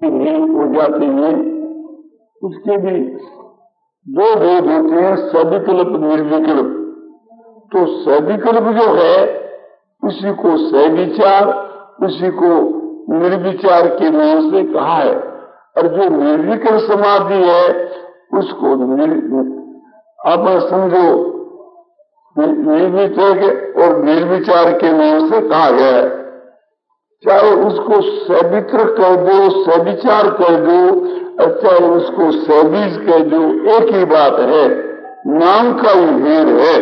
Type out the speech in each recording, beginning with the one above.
हो जाते हैं। उसके भी दो भेद होते हैं, सविकल्प निर्विकल्प। तो सविकल्प जो है उसी को सविचार, उसी को निर्विचार के नाम से कहा है। और जो निर्विकल्प समाधि है उसको आप समझो निर्विचार और निर्विचार के नाम से कहा गया है। चाहे उसको सवित्र कह दो, सविचार कह दो, चाहे उसको सबीज कह दो, एक ही बात है, नाम का ही भेद है।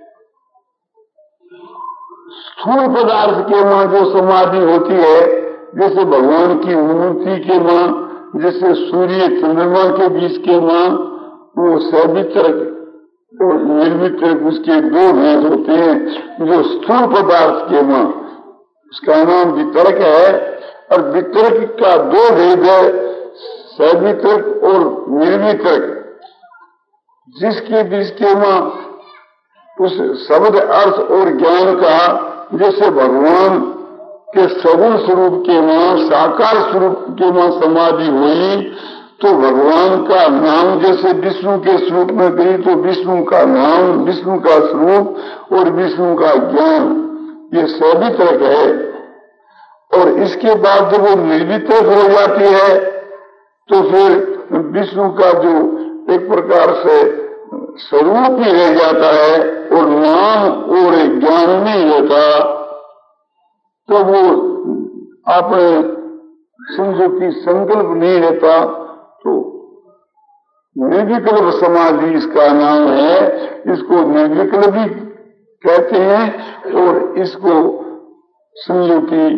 स्थूल पदार्थ के मां जो समाधि होती है, जैसे भगवान की मूर्ति के मां, जैसे सूर्य चंद्रमा के बीच के मां, वो सवित्र और निर्वितर उसके दो भेद होते हैं। जो स्थूल पदार्थ के मां उसका नाम वितरक है, और वितरक का दो भेद है, सवितरक और निर्वितरक। जिसके बीच के मां उस शब्द अर्थ और ज्ञान का, जैसे भगवान के सगुण स्वरूप के मां, साकार स्वरूप के मां समाधि हुई, तो भगवान का नाम जैसे विष्णु के स्वरूप में गई, तो विष्णु का नाम, विष्णु का स्वरूप और विष्णु का ज्ञान, ये सवितरक है। और इसके बाद जब वो निर्वितरक हो जाती है तो फिर विष्णु का जो एक प्रकार से स्वरूप ही रह जाता है और नाम और ज्ञान नहीं रहता, तो वो आपने समझो कि संकल्प नहीं रहता। तो निर्विकल्प समाधि इसका नाम है। इसको निर्विकल्प भी कहते हैं और इसको समझो कि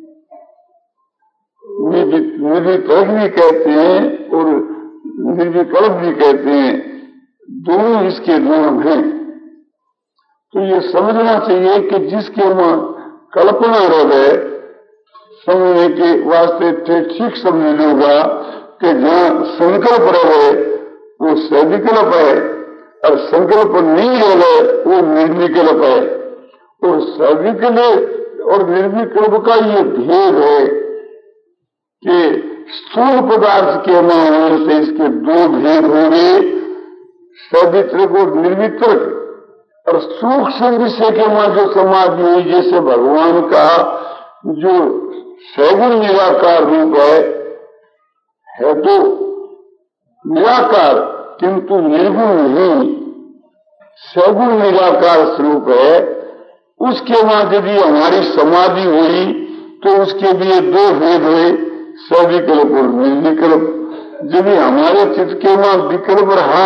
निर्विकल्प भी कहते हैं और निर्विकल्प भी कहते हैं, दोनों इसके नाम हैं। तो ये समझना चाहिए कि जिसके मां कल्पना रहे, समझने के वास्ते ठीक समझ लोगा कि जहां संकल्प रहे वो सविकल्प है, और संकल्प नहीं रहे वो निर्विकल्प है। और सविकल्प और निर्विकल्प का ये भेद है कि स्थूल पदार्थ के मां होने से इसके दो भेद होंगे, सवितरक और निर्वितरक। और सूक्ष्म विषय के मां जो समाधि हुई, जैसे भगवान का जो सगुण निराकार रूप है तो निराकार किंतु निर्गुण नहीं, सगुण निराकार स्वरूप है। उसके मां यदि हमारी समाधि हुई तो उसके लिए दो भेद हुए, सविकल्प और निर्विकल्प। यदि हमारे चित्त के मां विकल्प रहा,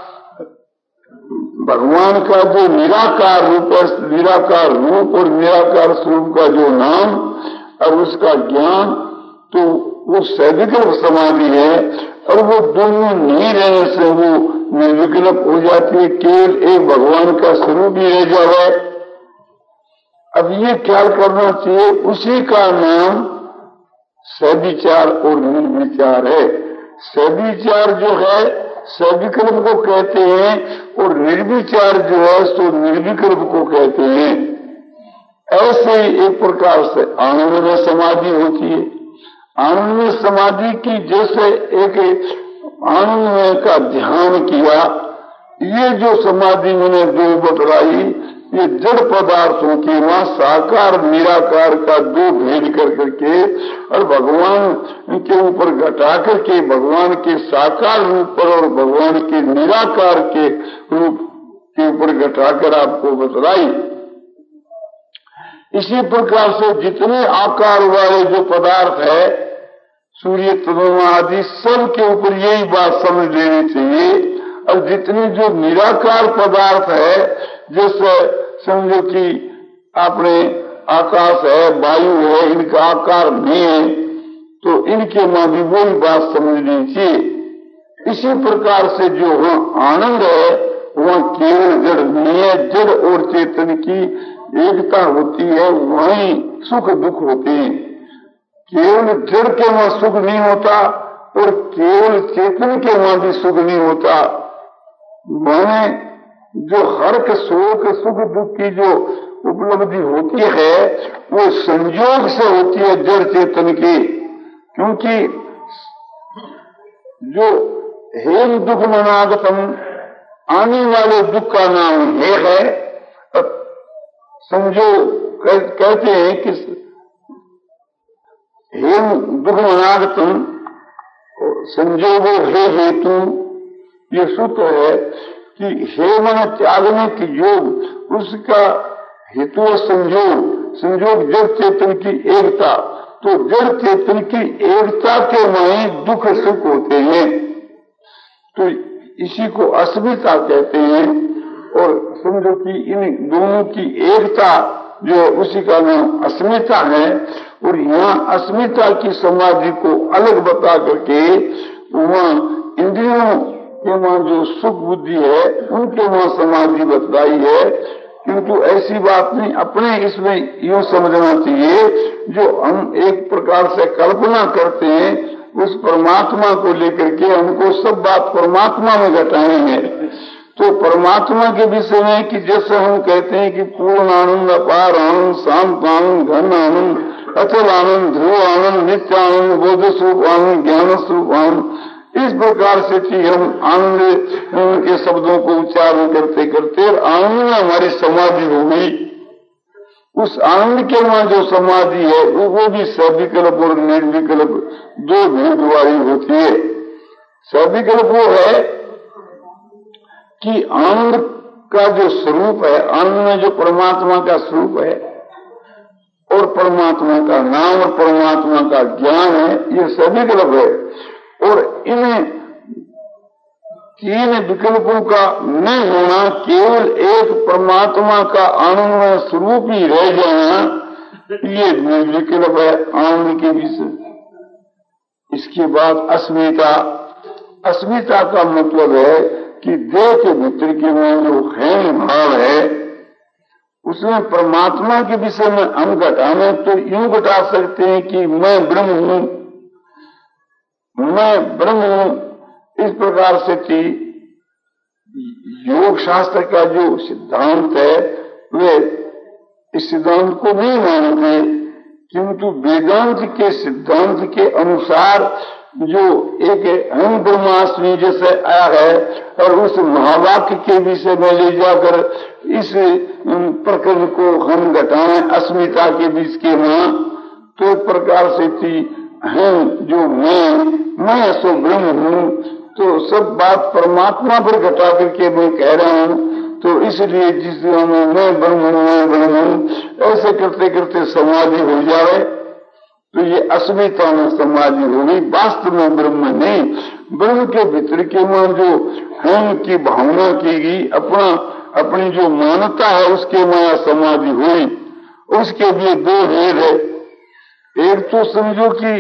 भगवान का जो निराकार रूप है, निराकार रूप और निराकार स्वरूप का जो नाम और उसका ज्ञान, तो वो सविकल्प समाधि है। और वो दोनों नहीं रहने से वो निर्विकल्प हो जाती है, केवल एक भगवान का स्वरूप ही रह जाए। अब ये ख्याल करना चाहिए, उसी का नाम सविचार और निर्विचार है। सविचार जो है सविकल्प को कहते हैं और निर्विचार जो है सो निर्विकल्प को कहते हैं। ऐसे ही एक प्रकार से आनंद में समाधि होती है। आनंद में समाधि की, जैसे एक आनंद में का ध्यान किया, ये जो समाधि मैंने दो बतलाई, ये जड़ पदार्थों के मां साकार निराकार का दो भेद कर करके और भगवान के ऊपर घटा करके भगवान के साकार रूप पर और भगवान के निराकार के रूप के ऊपर घटाकर आपको बतलाई। इसी प्रकार से जितने आकार वाले जो पदार्थ है, सूर्य चंद्रमा आदि, सब के ऊपर यही बात समझ लेनी चाहिए। और जितने जो निराकार पदार्थ है, जैसे समझो कि आपने आकाश है, वायु है, इनका आकार नहीं है, तो इनके मां भी वही बात समझनी चाहिए। इसी प्रकार से जो वहां आनंद है वहां केवल जड़ नहीं है, जड़ और चेतन की एकता होती है, वहीं सुख दुख होते हैं। केवल जड़ के वहां सुख नहीं होता और केवल चेतन के वहां भी सुख नहीं होता। माने जो हर्ष शोक सुख दुख की जो उपलब्धि होती है वो संयोग से होती है जड़ चेतन की, क्योंकि जो हेम दुख मनागतम, आने वाले दुख का नाम हे है। समझो कहते हैं कि हेम दुख मनागतम, संजोगो हे हेतु, ये सूत्र है कि हे मन त्यागने की योग, उसका हेतु और संजोग जड़ चेतन की एकता। तो जड़ चेतन की एकता के माने दुख सुख होते हैं, तो इसी को अस्मिता कहते हैं। और समझो कि इन दोनों की एकता जो है उसी का नाम अस्मिता है। और यहाँ अस्मिता की समाधि को अलग बता करके वहाँ इंद्रियों के वहाँ जो सुख बुद्धि है उनके वहाँ समाधि बतलाई है। किंतु ऐसी बात नहीं, अपने इसमें यूं समझना चाहिए, जो हम एक प्रकार से कल्पना करते हैं उस परमात्मा को लेकर के हमको सब बात परमात्मा में घटानी है। तो परमात्मा के विषय में कि जैसे हम कहते हैं कि पूर्ण आनंद, अपार आनंद, शांत आनंद, घन आनंद, अचल आनंद, ध्रुव आनंद, नित्य आनंद, बोध स्वरूप आनंद, ज्ञान स्वरूप आनंद, इस प्रकार से कि हम आनंद के शब्दों को उच्चारण करते करते आनंद में हमारी समाधि हो गई। उस आनंद के वहां जो समाधि है वो भी सविकल्प और निर्विकल्प दो भेद वाली होती है। सविकल्प वो है कि आनंद का जो स्वरूप है, आनंद में जो परमात्मा का स्वरूप है और परमात्मा का नाम और परमात्मा का ज्ञान है, ये सविकल्प है। और इन तीन विकल्पों का न होना, केवल एक परमात्मा का आनंदमय स्वरूप ही रह जाना, ये निर्विकल्प है आनंद के विषय। इसके बाद अस्मिता। अस्मिता का मतलब है कि देह के भीतर के में जो हेम भाव है उसमें परमात्मा के विषय में हम घटाने तो यूं घटा सकते हैं कि मैं ब्रह्म हूं, मैं ब्रह्म हूं। इस प्रकार से कि योग शास्त्र का जो सिद्धांत है वे इस सिद्धांत को नहीं मानते, किंतु वेदांत के सिद्धांत के अनुसार जो एक अहम ब्रह्मास्मि जैसे आया है और उस महावाक्य के विषय में ले जाकर इस प्रकरण को हम घटाएं अस्मिता के बीच के वहां, तो एक प्रकार से थी हम जो मैं सो ब्रह्म हूं, तो सब बात परमात्मा पर घटा करके मैं कह रहा हूं। तो इसलिए जिस में मैं ब्रह्म हूं ऐसे करते करते समाधि हो जाए तो ये अस्मिता में समाधि हो गई, वास्तव में ब्रह्म नहीं। ब्रह्म के भीतर के में जो हम की भावना की गई, अपनी जो मान्यता है उसके में समाधि हुई। उसके लिए दो भेद है। एक तो समझो कि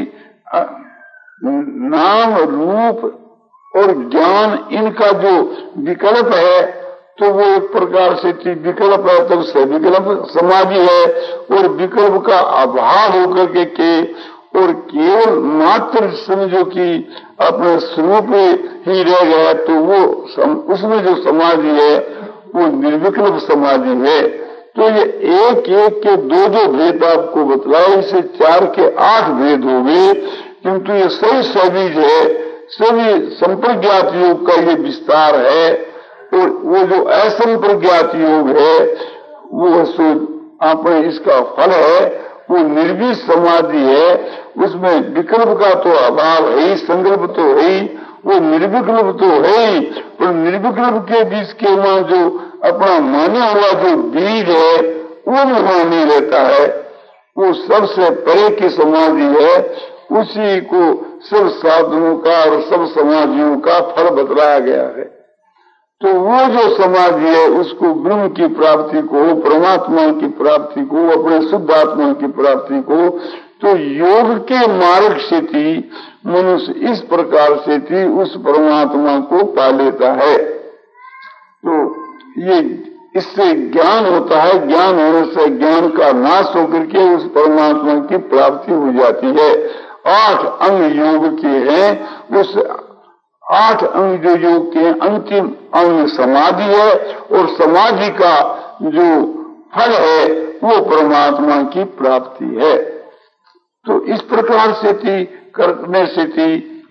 नाम रूप और ज्ञान इनका जो विकल्प है तो वो एक प्रकार से विकल्प है, तो सविकल्प समाधि है। और विकल्प का अभाव होकर के और केवल मात्र समझो कि अपने स्वरूप ही रह गया तो वो उसमें जो समाधि है वो निर्विकल्प समाधि है। तो ये एक एक के दो जो भेद आपको बतलाए, इसे 4 के 8 भेद हो गए, किंतु ये सही सभी है, सभी संप्रज्ञात योग का ये विस्तार है। और वो जो असंप्रज्ञात योग है वो सो आपने इसका फल है, वो निर्विकल्प समाधि है। उसमें विकल्प का तो अभाव है ही, संकल्प तो है ही, वो निर्विकल्प तो है ही, पर निर्विकल्प के बीच के वहां जो अपना माने हुआ जो बीज है वो वहां नहीं रहता है। वो सबसे परे की समाधि है, उसी को सब साधनों का और सब समाधियों का फल बतलाया गया है। तो वो जो समाधि है उसको ब्रह्म की प्राप्ति को, परमात्मा की प्राप्ति को, अपने शुद्ध आत्मा की प्राप्ति को, तो योग के मार्ग से थी मनुष्य इस प्रकार से थी उस परमात्मा को पा लेता है। तो ये इससे ज्ञान होता है, ज्ञान होने से ज्ञान का नाश होकर के उस परमात्मा की प्राप्ति हो जाती है। 8 अंग योग के हैं, उस 8 अंग जो योग के अंतिम अंग समाधि है और समाधि का जो फल है वो परमात्मा की प्राप्ति है। तो इस प्रकार से थी करने से थी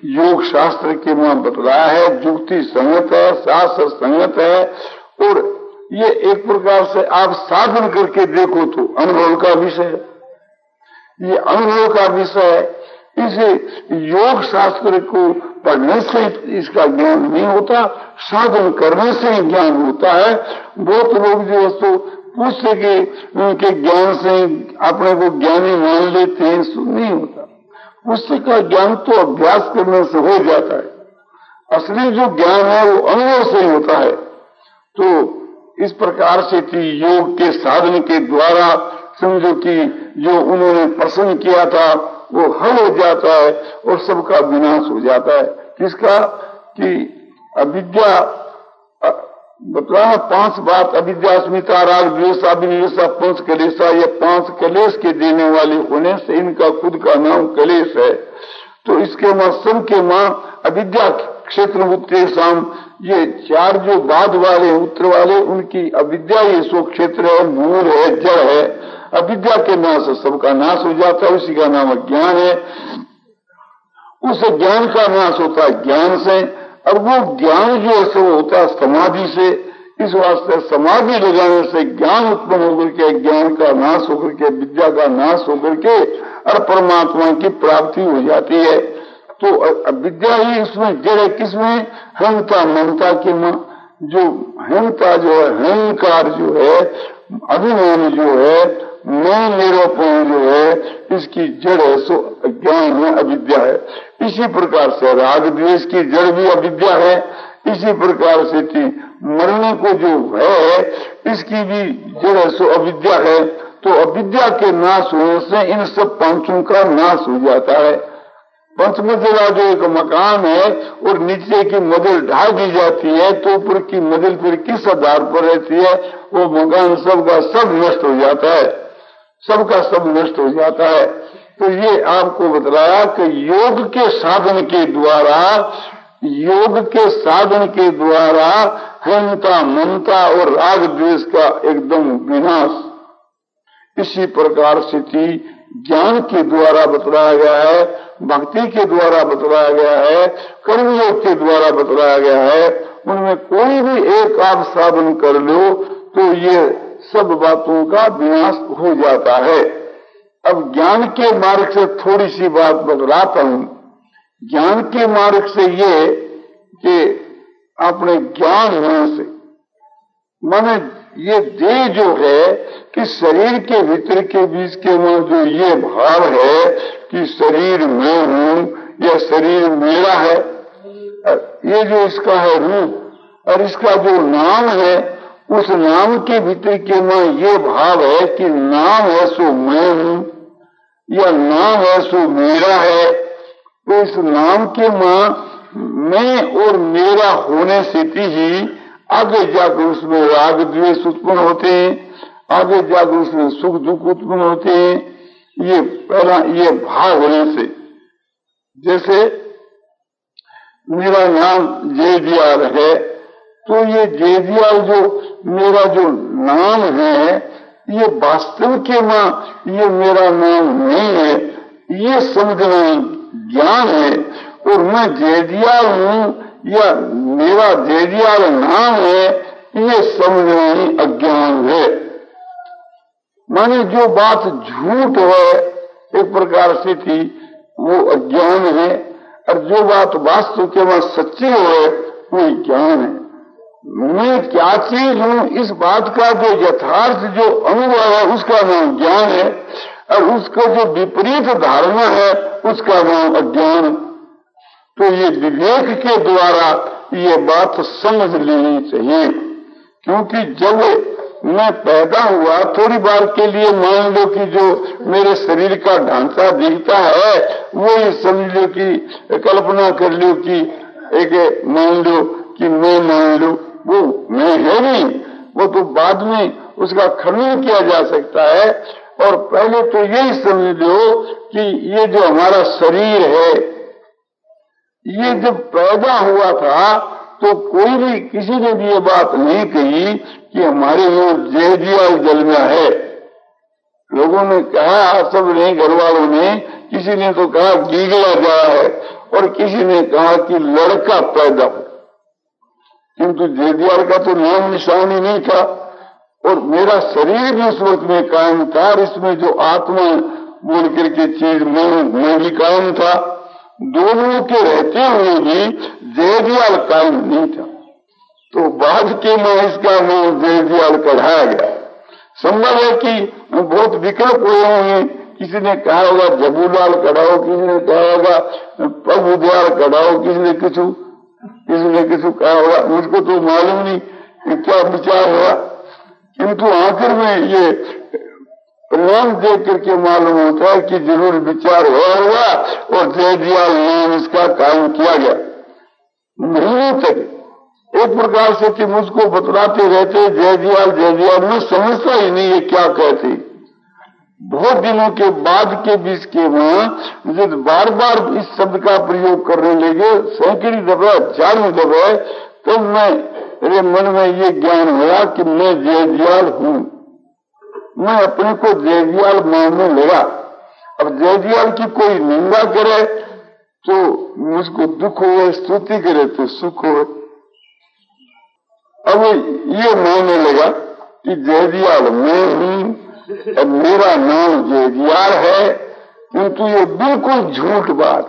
योग शास्त्र के में बतलाया है, युक्ति संगत है, शास्त्र संगत है। और ये एक प्रकार से आप साधन करके देखो तो अनुभव का विषय है, ये अनुभव का विषय है। इसे योग शास्त्र को पढ़ने से इसका ज्ञान नहीं होता, साधन करने से ही ज्ञान होता है। बहुत लोग जो है पूछते कि उनके ज्ञान से अपने को ज्ञानी मान लेते हैं, नहीं होता। पुस्तक का ज्ञान तो अभ्यास करने से हो जाता है, असली जो ज्ञान है वो अनुभव से ही होता है। तो इस प्रकार से योग के साधन के द्वारा समझो कि जो उन्होंने प्रश्न किया था वो हल हो जाता है और सबका विनाश हो जाता है। किसका? कि अविद्या बतलाना 5 बात, अविद्या, अस्मिता, राग, द्वेष, अभिनिवेशा, 5 कलेशा। ये 5 कलेश के देने वाले होने से इनका खुद का नाम कलेश है। तो इसके मां सबके मां अविद्या क्षेत्र उत्तर शाम, ये 4 जो बाद वाले उत्तर वाले, उनकी अविद्या ये सो क्षेत्र है, मूल है, जड़ है। अविद्या के नाश से सबका नाश हो जाता है, उसी का नाम ज्ञान है। उस ज्ञान का नाश होता है ज्ञान से, और वो ज्ञान जो है वो होता है समाधि से। इस वास्ते समाधि लगाने से ज्ञान उत्पन्न होकर के, ज्ञान का नाश होकर के, विद्या का नाश होकर के और परमात्मा की प्राप्ति हो जाती है। तो विद्या ही इसमें जड़ है। किसमें? हंता ममता के मां, जो हंता जो है, अहंकार जो है, अभिमान जो है, मैं मेरापन जो है, इसकी जड़ है सो अज्ञान है, अविद्या है। इसी प्रकार से राग द्वेष की जड़ भी अविद्या है। इसी प्रकार से मरने को जो है इसकी भी जड़ है सो अविद्या है। तो अविद्या के नाश होने से इन सब पांचों का नाश हो जाता है। पंचमंजिला जो एक मकान है और नीचे की मदिल ढा दी जाती है तो ऊपर की मदिल फिर किस आधार पर रहती है? वो मकान सबका सब नष्ट हो जाता है, सबका सब नष्ट हो जाता है। तो ये आपको बतलाया कि योग के साधन के द्वारा, योग के साधन के द्वारा हंता ममता और राग द्वेष का एकदम विनाश इसी प्रकार से ज्ञान के द्वारा बतलाया गया है, भक्ति के द्वारा बतलाया गया है, कर्मयोग के द्वारा बतलाया गया है। उनमें कोई भी एक आप साधन कर लो तो ये सब बातों का विनाश हो जाता है। अब ज्ञान के मार्ग से थोड़ी सी बात बतलाता हूं। ज्ञान के मार्ग से ये कि अपने ज्ञान होने से, माने ये देह जो है कि शरीर के भीतर के बीच के में जो ये भाव है कि शरीर मैं हूं या शरीर मेरा है, ये जो इसका है रूप और इसका जो नाम है, उस नाम के भीतर के में ये भाव है कि नाम है सो मैं हूं या नाम है सो मेरा है। तो इस नाम के मां मैं और मेरा होने से ही आगे जाकर उसमें राग द्वेष उत्पन्न होते हैं, आगे जाकर उसमें सुख दुख उत्पन्न होते हैं। ये पहला ये भाव होने से, जैसे मेरा नाम जयदयाल है तो ये जयदयाल जो मेरा जो नाम है ये वास्तव के मां ये मेरा नाम नहीं है, ये समझना ज्ञान है। और मैं जयदयाल हूं या मेरा जयदयाल नाम है ये समझना ही अज्ञान है। माने जो बात झूठ है एक प्रकार से थी वो अज्ञान है, और जो बात वास्तव के वहां सच्ची है वो ज्ञान है। मैं क्या चीज हूं इस बात का जो यथार्थ जो अनुभव है उसका नाम ज्ञान है, और उसको जो विपरीत धारणा है उसका नाम अज्ञान। तो ये विवेक के द्वारा ये बात समझ लेनी चाहिए। क्योंकि जब मैं पैदा हुआ थोड़ी बार के लिए मान लो कि जो मेरे शरीर का ढांचा दिखता है वो ही समझ लो कि कल्पना कर लो कि एक मान लो कि मैं मान लो वो मैं है नहीं, वो तो बाद में उसका खंडन किया जा सकता है। और पहले तो यही समझ लो कि ये जो हमारा शरीर है ये जब पैदा हुआ था तो कोई भी किसी ने भी ये बात नहीं कही कि हमारे यहाँ जयदयाल जलना है। लोगों ने कहा, सब ने, घर वालों ने, किसी ने तो कहा गीगड़ा जा है और किसी ने कहा कि लड़का पैदा हो, किंतु जयदयाल का तो नाम निशान ही नहीं था और मेरा शरीर भी उस वक्त में कायम था और इसमें जो आत्मा बोल करके चीज मैं भी कायम था। दोनों के रहते हुए भी जयदयाल कायम नहीं था, तो बाद के में इसका नाम जयदयाल कढ़ाया गया। संभव है कि बहुत विकल्प हुए होंगे, किसी ने कहा होगा जबूलाल कढ़ाओ, किसी ने कहा होगा प्रभुदयाल कढ़ाओ, किसी ने किसी कहा होगा, मुझको तो मालूम नहीं कि क्या विचार हुआ, किंतु आखिर में ये परिणाम देख करके मालूम होता है कि जरूर विचार हुआ और जयदयाल नाम इसका कायम किया गया। नहीं तक एक प्रकार से कि मुझको बतलाते रहते जयदयाल जयदयाल, मैं समझता ही नहीं ये क्या कहते। बहुत दिनों के बाद के बीच के वहां जब बार बार इस शब्द का प्रयोग करने लगे, सैकड़ी दफा 4 दफा, तब मेरे मन में ये ज्ञान हुआ कि मैं जयदयाल हूं। मैं अपने को जयदयाल मानने लगा। अब जयदयाल की कोई निंदा करे तो मुझको दुख हो, स्तुति करे तो सुख हो। अब ये मानने लगा कि जयदयाल मैं हूं, अब मेरा नाम जयदयाल है, किंतु ये बिल्कुल झूठ बात।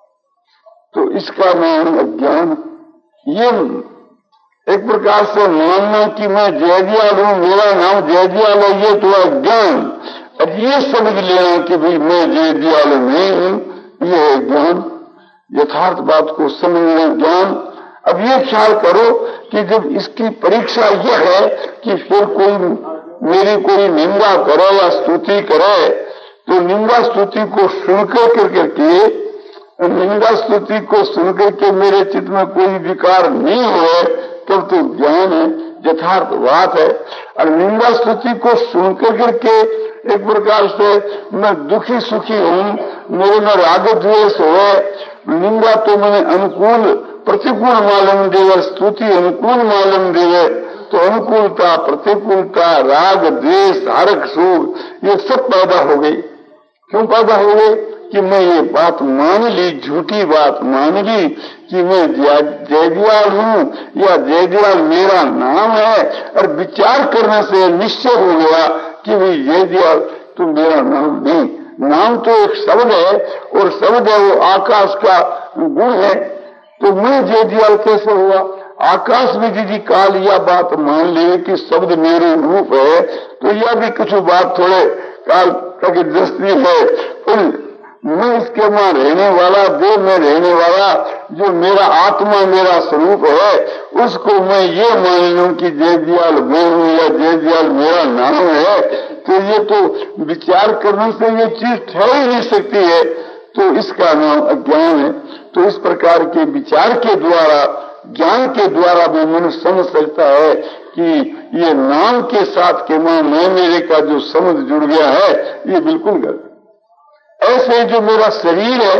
तो इसका नाम अज्ञान। ये एक प्रकार से मानना कि मैं जयदयाल हूं, मेरा नाम जयदयाल है, ये तो अज्ञान। अब ये समझ लेना कि भाई मैं जयदयाल नहीं हूं, ये है ज्ञान। यथार्थ बात को समझना ज्ञान। अब ये ख्याल करो कि जब इसकी परीक्षा यह है कि फिर कोई मेरी कोई निंदा करे या स्तुति करे, तो निंदा स्तुति को सुनकर करके, निंदा स्तुति को सुनकर के मेरे चित्त में कोई विकार नहीं हुए, तब तो ज्ञान है, यथार्थ बात है। और निंदा स्तुति को सुनकर करके एक प्रकार से मैं दुखी सुखी हूं, मेरे में राग द्वेष हुए, निंदा तो मैंने अनुकूल प्रतिकूल मालूम देवे, स्तुति अनुकूल मालूम देवे, तो अनुकूलता प्रतिकूलता राग द्वेष हर्ष शोक ये सब पैदा हो गई। क्यों पैदा हो गई? कि मैं ये बात मान ली, झूठी बात मान ली कि मैं जयदयाल हूं या जयदयाल मेरा नाम है, और विचार करने से निश्चय हो गया कि भाई जयदयाल तो मेरा नाम नहीं। नाम तो एक शब्द है और शब्द है वो आकाश का गुण है, तो मैं जयदयाल कैसे हुआ? आकाश में यदि काल यह बात मान ले कि शब्द मेरे रूप है, तो यह भी कुछ बात थोड़े काल का दृष्टि है। तो मैं इसके वहां रहने वाला, देह में रहने वाला, जो मेरा आत्मा मेरा स्वरूप है, उसको मैं ये मान लूं कि जयदयाल मैं हूं या जयदयाल मेरा नाम है, तो ये तो विचार करने से ये चीज ठहर ही नहीं सकती है। तो इसका नाम अज्ञान है। तो इस प्रकार के विचार के द्वारा, ज्ञान के द्वारा भी मनुष्य समझ सकता है कि ये नाम के साथ के मैं मेरे का जो समझ जुड़ गया है, ये बिल्कुल गलत। ऐसे जो मेरा शरीर है,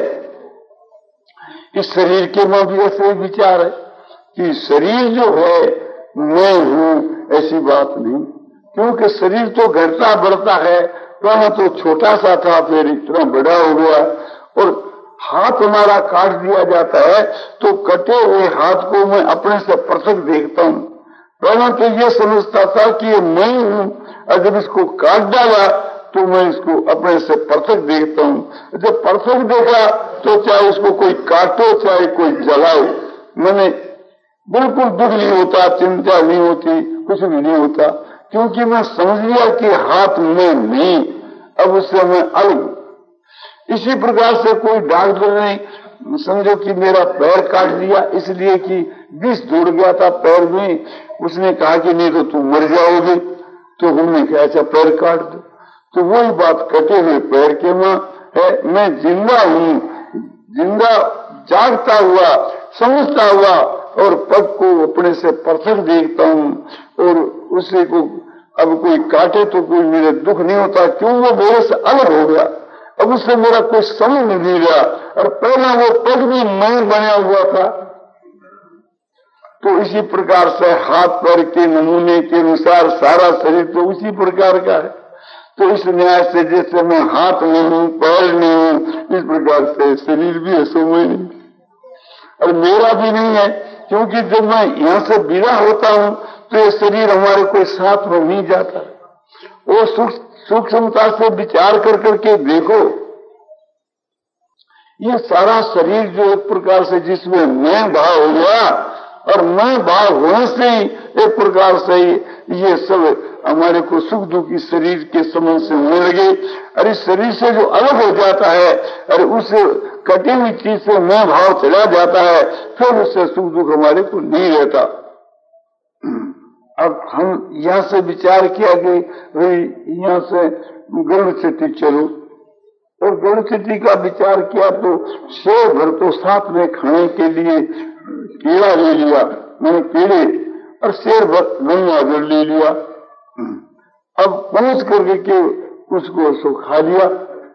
इस शरीर के में भी ऐसे विचार है कि शरीर जो है मैं हूं, ऐसी बात नहीं। क्योंकि शरीर तो घटता बढ़ता है, पहले तो छोटा सा था, फिर इतना बड़ा हो गया। और हाथ हमारा काट दिया जाता है तो कटे हुए हाथ को मैं अपने से पृथक देखता हूं। पहले तो ये समझता था कि ये मैं हूं, और जब इसको काट डाला तो मैं इसको अपने से पृथक देखता हूं। जब पृथक देखा तो चाहे उसको कोई काटो चाहे कोई जलाओ, मैंने बिल्कुल दुख नहीं होता, चिंता नहीं होती, कुछ भी नहीं होता, क्योंकि मैं समझ लिया कि हाथ में नहीं, अब उससे मैं अलग। इसी प्रकार से कोई डॉक्टर ने समझो कि मेरा पैर काट दिया इसलिए कि विष दौड़ गया था पैर में, उसने कहा कि नहीं तो तुम मर जाओगे, तो हमने कहा अच्छा पैर काट दो। तो वही बात कटे हुए पैर के मां है, मैं जिंदा हूं, जिंदा जागता हुआ समझता हुआ, और पग को अपने से पृथक देखता हूं, और उसी को अब कोई काटे तो कोई मेरे दुख नहीं होता, क्यों? वो मेरे से अलग हो गया, अब उससे मेरा कोई समझ नहीं रहा। और पहला वो पग भी मैं बना हुआ था। तो इसी प्रकार से हाथ पैर के नमूने के अनुसार सारा शरीर तो उसी प्रकार का है। तो इस न्याय से जैसे मैं हाथ नहीं हूं, पैर नहीं हूं, इस प्रकार से शरीर भी है सो मैं नहीं। और मेरा भी नहीं है, क्योंकि जब मैं यहाँ से विदा होता हूँ तो ये शरीर हमारे कोई साथ में नहीं जाता। वो सूक्ष्मता से विचार कर करके देखो, ये सारा शरीर जो एक प्रकार से जिसमें मैं भाव हो गया, और मैं भाव होने से ही एक प्रकार से ये सब हमारे को सुख दुख की शरीर के संबंध से होने लगे। और इस शरीर से जो अलग हो जाता है और उस कटी हुई चीज से मैं भाव चला जाता है, फिर उससे सुख दुख हमारे को नहीं रहता। अब हम यहाँ से विचार किया कि भाई यहाँ से गरुड़ चट्टी चलो, और गरुड़ चट्टी का विचार किया तो शेर भर तो साथ में खाने के लिए केला ले लिया, मैंने केले, और शेर भर नहीं आदर ले लिया। अब पहुंच करके के उसको सो खा लिया।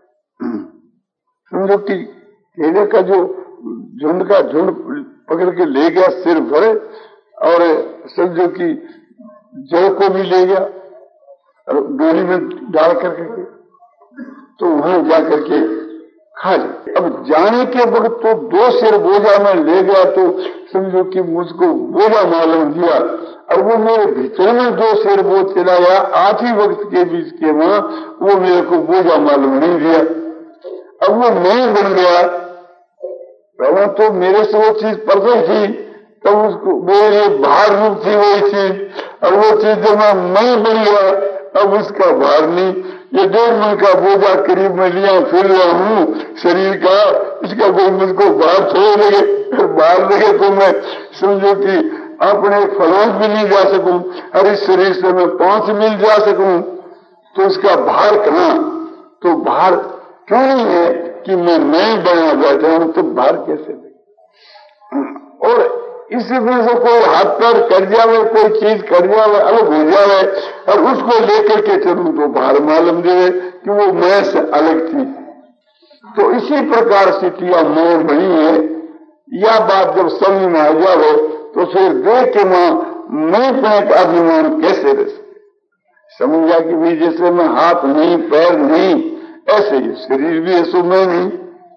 समझो कि केले का जो झुंड का झुंड पकड़ के ले गया सिर भर, और समझो कि जड़ को भी ले गया और डोली में डाल करके तो वहां जाकर के खा जाए। अब जाने के वक्त तो 2 शेर बोझा में ले गया, तो समझो कि मुझको बोझा मालूम दिया, और वो मेरे भीतर में 2 शेर बोझ चला गया। 8 वक्त के बीच के वहां वो मेरे को बोझा मालूम नहीं दिया। अब वो मैं बन गया, पहले तो मेरे से वो चीज परसों थी, तब उसको मेरे भार रूप थी वही चीज, और वो चीज जब मैं बन गया, अब उसका भार नहीं। ये 1.5 मन का बोझा करीब में लिया फिर रहा हूँ शरीर का, इसका कोई मुझको भार थोड़े लगे, फिर भार लगे तो मैं समझो कि अपने फलों भी नहीं जा सकूं, और इस शरीर से मैं 5 मील जा सकूं, तो इसका भार कहाँ? तो भार क्यों नहीं है कि मैं बना बैठा हूं, तो भार कैसे दे? और इसी वजह से कोई हाथ पैर कर जावे, कोई चीज कर जावे, अलग हो जावे, और उसको लेकर के चलूं तो भार मालूम देवे कि वो मैं से अलग थी। तो इसी प्रकार स्थितियां मैं बनी है। यह बात जब समझ में आ जावे तो फिर देख के मैं का अभिमान कैसे रह सके? समझ जा कि भी जैसे मैं हाथ नहीं पैर नहीं, ऐसे ही शरीर भी ऐसो मैं नहीं,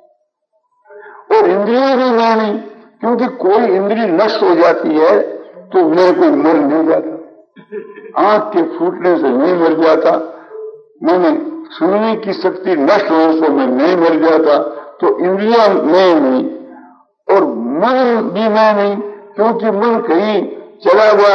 और इंद्रियां भी मैं नहीं, क्योंकि कोई इंद्रिय नष्ट हो जाती है तो मैं कोई मर नहीं जाता, आंख के फूटने से नहीं मर जाता, मैंने सुनने की शक्ति नष्ट होने से मैं नहीं मर जाता, तो इंद्रियां मैं नहीं और मन भी मैं नहीं, क्योंकि मन कहीं चला गया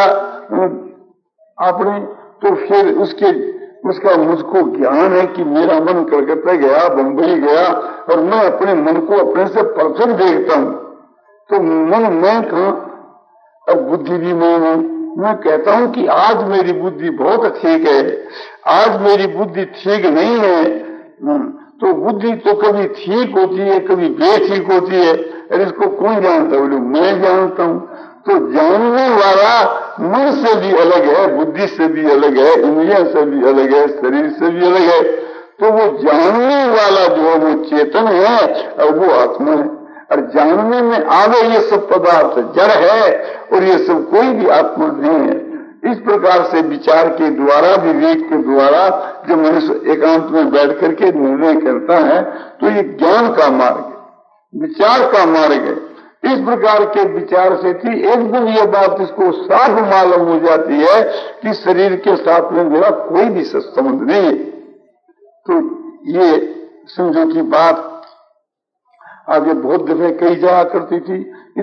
आपने, तो फिर उसका मुझको ज्ञान है कि मेरा मन कलकत्ता गया, बंबई गया, और मैं अपने मन को अपने से परफेक्ट देखता हूं, तो मन मैं कहां? और बुद्धि भी मैं नहीं। मैं कहता हूं कि आज मेरी बुद्धि बहुत ठीक है, आज मेरी बुद्धि ठीक नहीं है, तो बुद्धि तो कभी ठीक होती है, कभी बेठीक होती है, और इसको कौन जानता? बोले मैं जानता हूं। तो जानने वाला मन से भी अलग है, बुद्धि से भी अलग है, इंद्रियों से भी अलग है, शरीर से भी अलग है। तो वो जानने वाला जो है वो चेतन है और वो आत्मा है, और जानने में आगे ये सब पदार्थ जड़ है और ये सब कोई भी आत्मा नहीं है। इस प्रकार से विचार के द्वारा, विवेक के द्वारा जब मनुष्य एकांत में बैठ करके निर्णय करता है तो ये ज्ञान का मार्ग है, विचार का मार्ग है। इस प्रकार के विचार से थी एकदम ये बात इसको साफ मालूम हो जाती है कि शरीर के साथ में मेरा कोई भी संबंध नहीं है। तो ये समझो की बात आगे बहुत दफे कही जाया करती थी,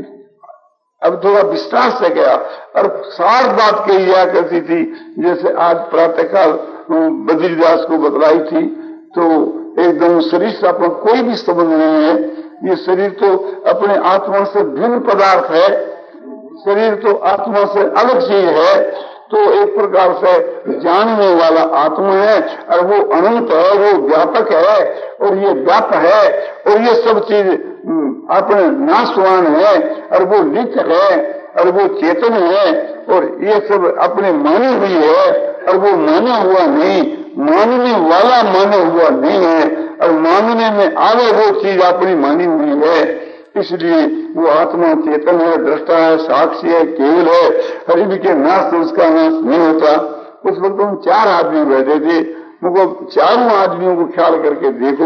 अब थोड़ा विस्तार से गया और सार बात कही जाया करती थी। जैसे आज प्रातःकाल बद्रीदास को बतलाई थी, तो एकदम शरीर से अपना कोई भी संबंध नहीं है, ये शरीर तो अपने आत्मा से भिन्न पदार्थ है, शरीर तो आत्मा से अलग चीज है। तो एक प्रकार से जानने वाला आत्मा है और वो अनंत है, वो व्यापक है और ये व्याप है, और ये सब चीज अपने नाशवान है और वो नित्य है और वो चेतन है, और ये सब अपने माने हुई है और वो माना हुआ नहीं, मानने वाला माना हुआ नहीं है, और मानने में आगे वो चीज अपनी मानी हुई है। इसलिए वो आत्मा चेतन है, दृष्टा है, साक्षी है, केवल है, और इनके नाश से उसका नाश नहीं होता। उस वक्त हम 4 आदमी बैठे थे, उनको चारों आदमियों को ख्याल करके देखो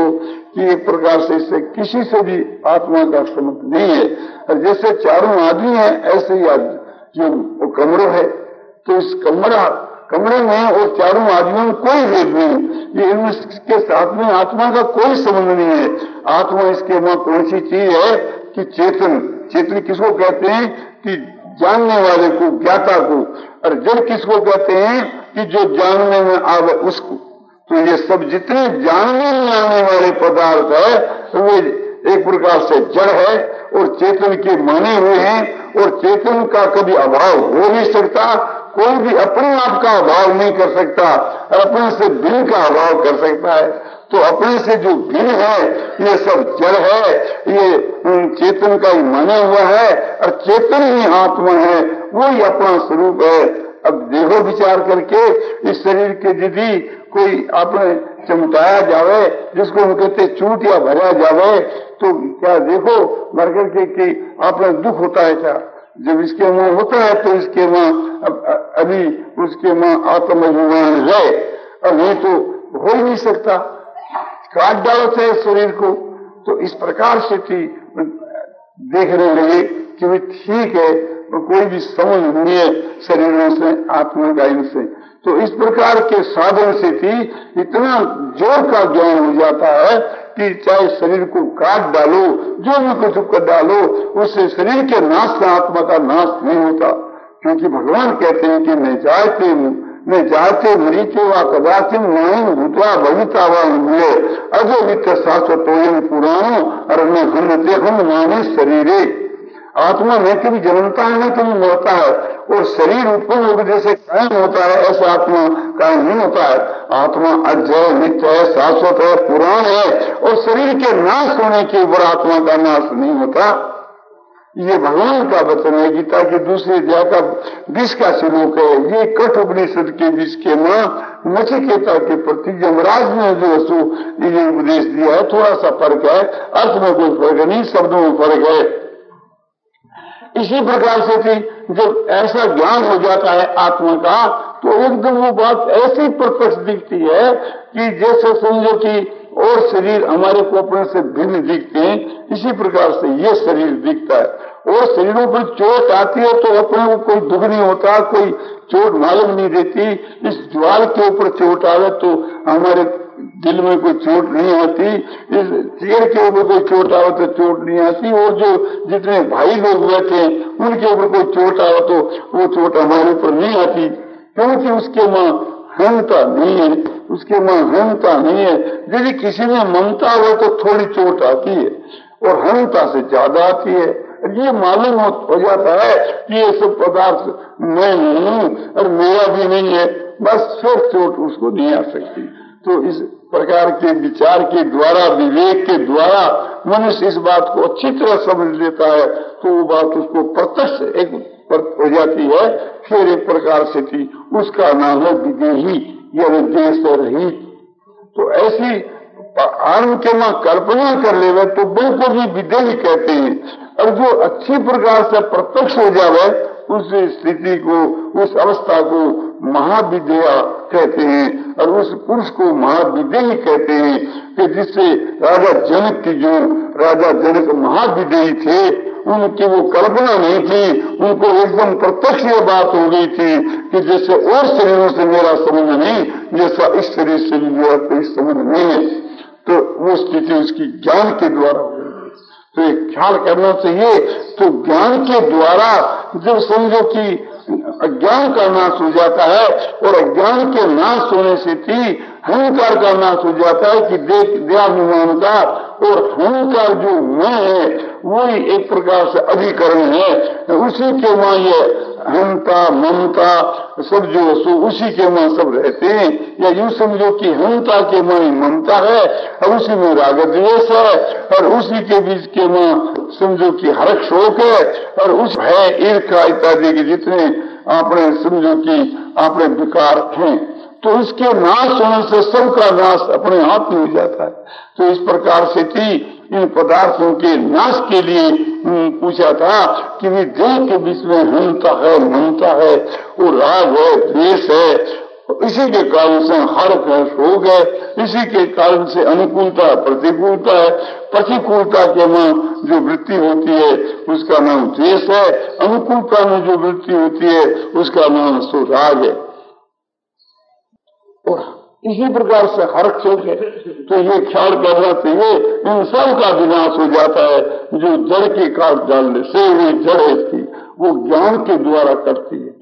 कि एक प्रकार से इससे किसी से भी आत्मा का संबंध नहीं है। और जैसे चारों आदमी है ऐसे ही जो वो कमरा है, तो इस कमरे में और चारों आदमियों में कोई भेद नहीं, ये इनके साथ में आत्मा का कोई संबंध नहीं है। आत्मा इसके वहां कौन सी चीज है कि चेतन किसको कहते हैं कि जानने वाले को, ज्ञाता को, और जड़ किसको कहते हैं कि जो जानने में आवे उसको। तो ये सब जितने जानने में आने वाले पदार्थ है वे एक प्रकार से जड़ है और चेतन के माने हुए हैं, और चेतन का कभी अभाव हो नहीं सकता। कोई भी अपने आप का अभाव नहीं कर सकता, अपने से भिन्न का अभाव कर सकता है। तो अपने से जो भिन्न है ये सब जड़ है, ये चेतन का ही माना हुआ है, और चेतन ही आत्मा है, वो ही अपना स्वरूप है। अब देखो विचार करके, इस शरीर के यदि कोई आपने चमटाया जावे, जिसको हम कहते चूट या भरा जावे, तो क्या देखो मर करके कि आपने दुख होता है क्या? जब इसके मुंह होता है तो इसके मुंह अभी उसके मुंह आत्माभिमान है, और नहीं तो हो ही नहीं सकता, काट डालते है शरीर को। तो इस प्रकार से थी देखने लगे कि वे ठीक है, कोई भी संबंध नहीं है शरीरों से, आत्मा का इनसे। तो इस प्रकार के साधन से थी इतना जोर का ज्ञान हो जाता है कि चाहे शरीर को काट डालो, जो भी कुछ कर डालो, उससे शरीर के नाश से आत्मा का नाश नहीं होता। क्योंकि भगवान कहते हैं कि न जाते मरीचे व कदाचिन नाइन भूतवा भविता व मूल्य अजो नित्य शाश्वतोयम पुराणो और न हन्नते हम माने शरीरे। आत्मा न कभी जन्मता है न कभी मरता है, और शरीर उत्पन्न होकर जैसे कायम होता है ऐसे आत्मा कायम नहीं होता है। आत्मा अजय नित्य है, शाश्वत है, पुराण है, और शरीर के नाश होने के ऊपर आत्मा का नाश नहीं होता। ये भगवान का वचन है। गीता के दूसरे अध्याय का 20 का श्लोक है। ये कठ उपनिषद के 20 के मां नचिकेता के प्रति यमराज ने जो ये उपदेश दिया है, थोड़ा सा फर्क है, अर्थ में कोई फर्क नहीं, शब्दों में फर्क है। इसी प्रकार से थी जब ऐसा ज्ञान हो जाता है आत्मा का, तो एकदम वो बात ऐसी प्रत्यक्ष दिखती है कि जैसे समझो कि और शरीर हमारे को अपने से भिन्न दिखते हैं, इसी प्रकार से ये शरीर दिखता है। और शरीरों पर चोट आती है तो अपने को कोई दुख नहीं होता, कोई चोट मालूम नहीं देती। इस ज्वार के ऊपर चोट आवे तो हमारे दिल में कोई चोट नहीं आती, इस चेयर के ऊपर कोई चोट आवे तो चोट नहीं आती, और जो जितने भाई लोग बैठे हैं उनके ऊपर कोई चोट आवे तो वो चोट हमारे ऊपर नहीं आती, क्योंकि उसके मां हंता नहीं है, उसके मां हंता नहीं है। यदि किसी में ममता हो तो थोड़ी चोट आती है, और हंता से ज्यादा आती है। ये मालूम हो जाता है कि ये सब पदार्थ मैं हूं और मेरा भी नहीं है, बस फिर चोट उसको नहीं आ सकती। तो इस प्रकार के विचार के द्वारा, विवेक के द्वारा मनुष्य इस बात को अच्छी तरह समझ लेता है, तो वो बात उसको प्रत्यक्ष एक हो जाती है। फिर एक प्रकार से थी उसका नाम है विदेही, यानी देश रहित। तो ऐसी आनंद के मां कल्पना कर ले तो बिल्कुल भी विदेही कहते हैं। और जो अच्छी प्रकार से प्रत्यक्ष हो जावे उस स्थिति को, उस अवस्था को महाविद्या कहते हैं, और उस पुरुष को महाविदेही कहते हैं कि जिससे राजा जनक की जो राजा जनक महाविदेही थे, उनकी वो कल्पना नहीं थी, उनको एकदम प्रत्यक्ष ये बात हो गई थी कि जैसे और शरीरों से मेरा संबंध नहीं, जैसा इस शरीर से भी मेरा कोई संबंध नहीं है। तो वो स्थिति उसकी ज्ञान के द्वारा हो गई। तो एक ख्याल करना चाहिए। तो ज्ञान के द्वारा जब समझो कि अज्ञान का नाश हो जाता है, और अज्ञान के नाश होने से थी अहंकार का नाश हो जाता है कि देहाभिमान का, और अहंकार जो मैं है वही एक प्रकार से अधिकरण है, उसी के मां ये अहंता ममता सब जो सो उसी के मां सब रहते हैं। या यूं समझो कि अहंता के मां ममता है, और उसी में राग द्वेष है, और उसी के बीच के मां समझो कि हर्ष शोक है, और उस है ईर्ष्या इत्यादि के जितने आपने समझो कि आपने विकार हैं, तो इसके नाश होने से सबका नाश अपने आप ही हो जाता है। तो इस प्रकार से थी इन पदार्थों के नाश के लिए पूछा था कि वे देह के बीच में हंता है, ममता है, और राग है, द्वेष है, और इसी के कारण से हर्ष है, शोक है, इसी के कारण से अनुकूलता प्रतिकूलता है। प्रतिकूलता के में जो वृत्ति होती है उसका नाम द्वेष है, अनुकूलता में जो वृत्ति होती है उसका नाम सुराग है। और इसी प्रकार से हर्ष शोक है। तो ये ख्याल करना चाहिए इन सब का विनाश हो जाता है जो जड़ के काट डालने से, वो जड़ है इसकी, वो ज्ञान के द्वारा करती है।